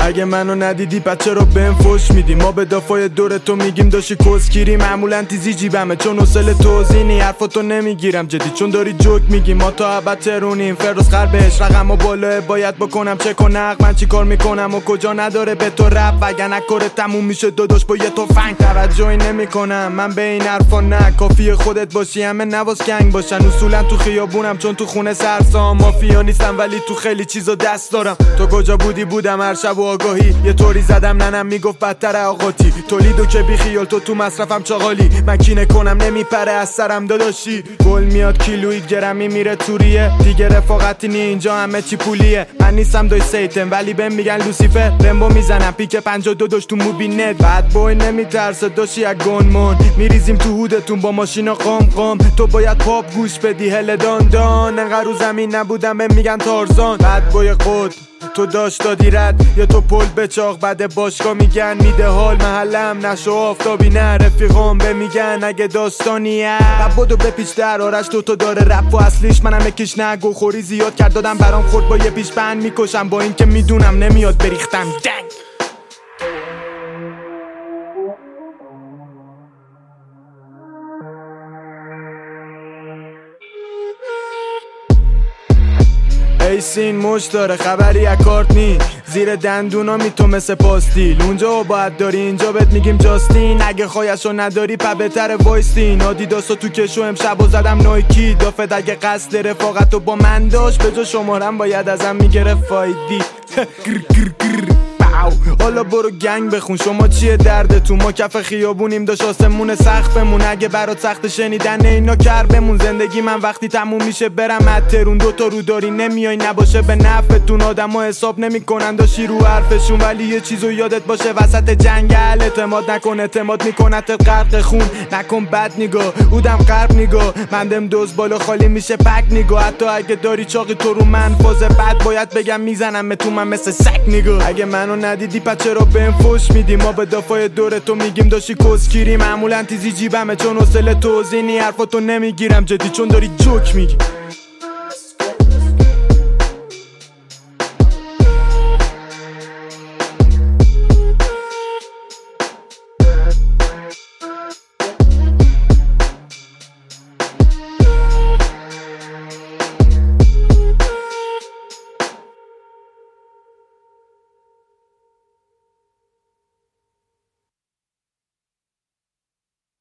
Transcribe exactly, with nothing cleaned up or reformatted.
اگه منو ندیدی بچه رو بهم فوش میدی. ما به دافای دور تو میگیم داشی کسگیری. معمولا تیزی جیبمه چون حوصله توزینی. حرفاتو نمیگیرم جدی چون داری جوک میگی. ما تا ابد ترونیم فروز خربش رقم و بالاه باید بکنم چه کنق. من چی کار میکنم و کجا نداره به تو رب. وگرنه کار تموم میشه داداش با یه تفنگ. توجهی نمیکنم من به این حرفا نه. کافیه خودت باشی همه نواز گنگ باشن. اصولا تو خیابونم چون تو خونه سرسام. مافیا نیستم ولی تو خیلی چیزا دست دارم. تو کجا بودی بودم هر شب و آگاهی. یه طوری زدم ننم میگفت بدتر آقاتی. تولیدو که بی خیال تو تو مصرفم چاقالی. من کینه کنم نمیپره از سرم داداشی. گل میاد کیلویت گرمی میره توریه. دیگه رفاقتی نی اینجا همه چی پولیه. من نیستم دوی سیتن ولی بهم میگن لوسیفر. رمبو میزنم پیک پنجاه و دو داشت تو موبینت. بد بوی نمیترسه داشی یک گنمون. میریزیم تو هودتون با ماشینا قام قام. تو باید پاپ گوش بدی هل دان دان. انقدر رو زمین نبودم بهم میگن تارزان. بد بوی خود تو داشت دادی رد. یا تو پل بچاق بعد باشگاه میگن میده حال. محلم نشو آفتابی نه. رفیقام به میگن اگه داستانیه بودو بپیچ در آرش تو تو داره رپ و اصلیش. منم یکیش نگو خوری زیاد کرد دادم برام خورد با یه پیش بند میکشم. با این که میدونم نمیاد بریختم دنگ. ای سین مش داره خبری از کارت نی. زیر دندونا می تو مثل پاستیل. اونجا باید داری اینجا بهت میگیم جاستین. اگه خواهشو نداری پا بهتره وایستین. آدیداسو تو کشو امشب و زدم نایکی. دافت اگه قصد رفاقتو با من داشت به جا شمارم باید ازم میگره فایدی. حالا برو گنگ بخون شما چیه دردتون. ما کف خیابونیم داشت آسمون سقفمون. اگه برات سخت شنیدن اینا کر بمون. زندگی من وقتی تموم میشه برم اترون. دوتا رو داری نمیای نباشه به نفعتون. آدم ها حساب نمیکنن داشی رو حرفشون. ولی یه چیزو یادت باشه وسط جنگل اعتماد نکن. اعتماد میکنت غرق خون. نکن بد نگاه بودم غرب نگاه. مندم دوز بالا خالی میشه پک نگاه. حتی اگه داری چاقی تو رو من فاز بد باید بگم میزنم تو من مثل سگ نگاه. اگه منو ندیدی بچه رو بهم فوش میدی. ما به دافای دور تو میگیم داشی کسگیری. معمولا تیزی جیبمه چون حوصله توزینی. حرفاتو نمیگیرم جدی چون داری جوک میگی.